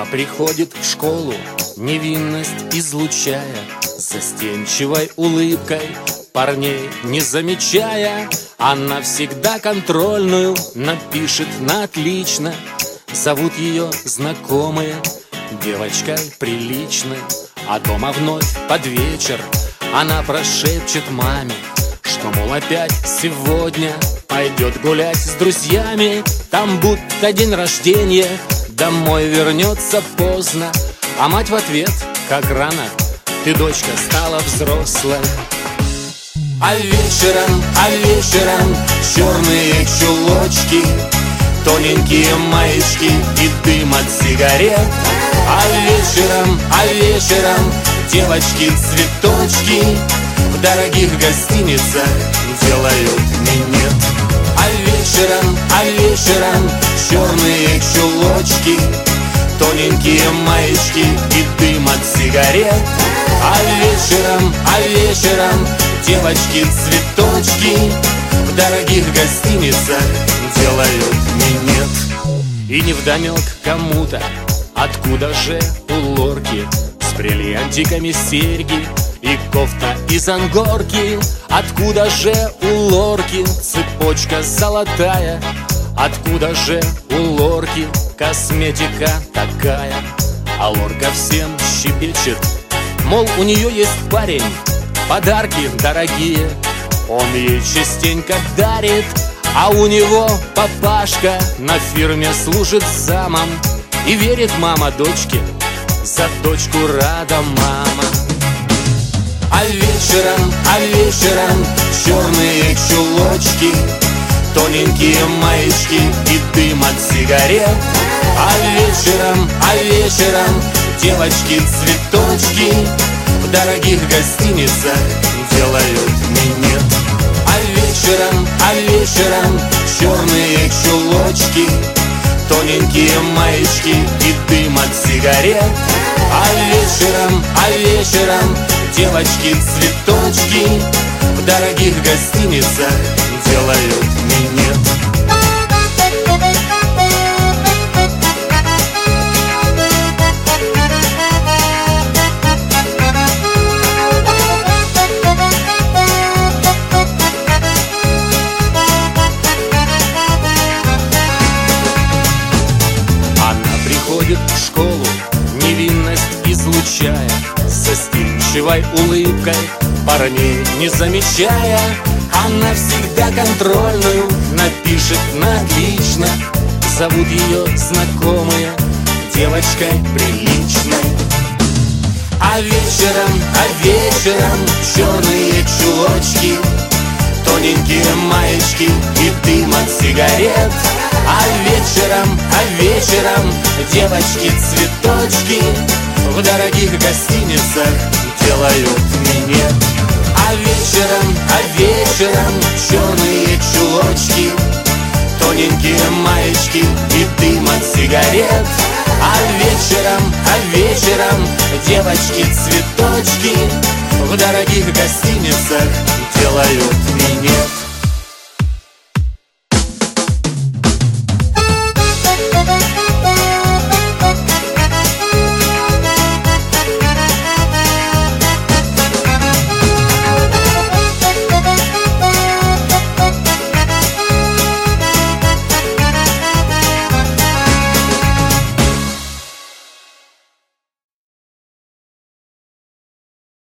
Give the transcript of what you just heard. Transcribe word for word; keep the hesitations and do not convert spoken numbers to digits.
приходит в школу, невинность излучая, застенчивой улыбкой, парней не замечая. Она всегда контрольную напишет на отлично. Зовут ее знакомые девочкой приличной. А дома вновь под вечер она прошепчет маме, что, мол, опять сегодня пойдет гулять с друзьями. Там будто день рождения, домой вернется поздно. А мать в ответ, как рано, ты, дочка, стала взрослой. А вечером, а вечером черные чулочки, тоненькие маечки и дым от сигарет. А вечером, а вечером девочки-цветочки в дорогих гостиницах делают минет. А вечером, а вечером черные чулочки, тоненькие маечки и дым от сигарет. А вечером, а вечером девочки-цветочки в дорогих гостиницах делают минет. И невдомек кому-то, откуда же у лорки с бриллиантиками серьги и кофта из ангорки. Откуда же у лорки цепочка золотая? Откуда же у лорки косметика такая? А лорка всем щебечет, мол, у нее есть парень, подарки дорогие он ей частенько дарит. А у него папашка на фирме служит замом, и верит мама дочке, за дочку рада мама. А вечером, а вечером черные чулочки, тоненькие маечки и дым от сигарет. А вечером, а вечером девочки-цветочки в дорогих гостиницах делают минет. А вечером, а вечером черные чулочки, тоненькие маечки и дым от сигарет. А вечером, а вечером девочки-цветочки в дорогих гостиницах делают минет. В школу, невинность излучая, застенчивой улыбкой, парней не замечая. Она всегда контрольную напишет на отлично. Зовут ее знакомые девочкой приличной. А вечером, а вечером черные чулочки, тоненькие маечки и дым от сигарет. А вечером, а вечером девочки-цветочки в дорогих гостиницах делают минет. А вечером, а вечером черные чулочки, тоненькие маечки и дым от сигарет. А вечером, а вечером девочки-цветочки в дорогих гостиницах делают минет.